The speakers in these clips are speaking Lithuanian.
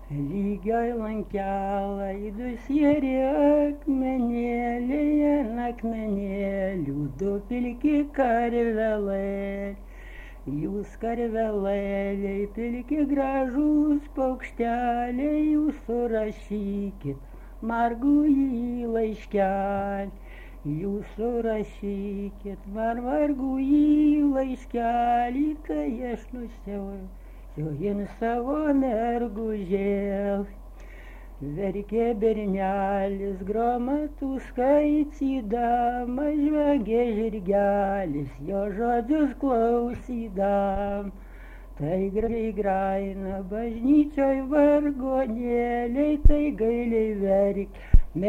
Lygioj lankelai dusėri akmenėliai, ant akmenėlių du pilki karvelai. Jūs karvelėliai, pilki gražūs paukšteliai, jūs surašykit margųjį laiškelį. Jūs surašykit man margųjį laiškelį, kai aš nusiausiu savo mergužėl. Verkė bernelis, gromatų skaitydamas, žvagė žirgelis, jo žodžius klausydam. Tai gražiai graina bažnyčioj vargonėliai, tai gailiai verk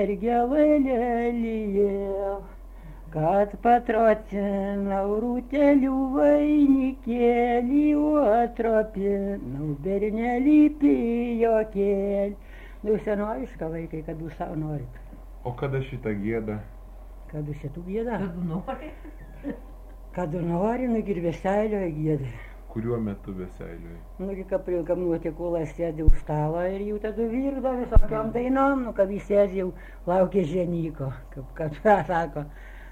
mergelėlėlė. Kad patrocinau rūtelių vainikėlį, o atropinau bernelį pijokėlį. Nu, senoviška vaikai, kad jūs savo norit. O kada šitą gėda? Kada šitų gėda? Kad nori. Kad nori, nu ir veselioje gėda. Kuriuo metu veselioje? Nu, kam nuotikulas sėdė už stalo ir jau tada virda visokiom dainom, nu, kad jis sėdė jau laukia ženyko, kaip sako.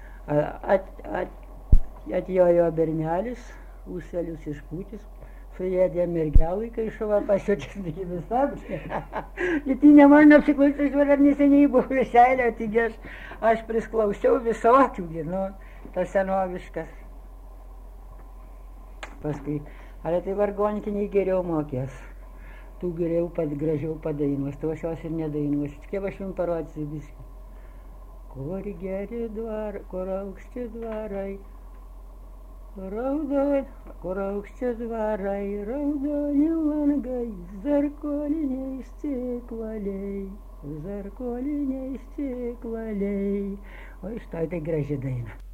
Atjojo bernelis, ūselius išpūtis, suėdė mergelui, kai šuva pasiučęs iki visam. Ir tai neman apsiklausęs, ar neseniai buvo veselio, taigi aš prisklausiau visokių, nu, tas senoviškas. Paskui, ar tai vargonkiniai geriau mokės, tu geriau gražiau padainuos, tu aš jos ir nedainuosi, kaip aš jums parodysiu viską. Kur geri dvarai, kur aukšti dvarai, kur aukšti dvarai, raudoni langai, zarkoliniai stiklaliai, o iš tai graži daina.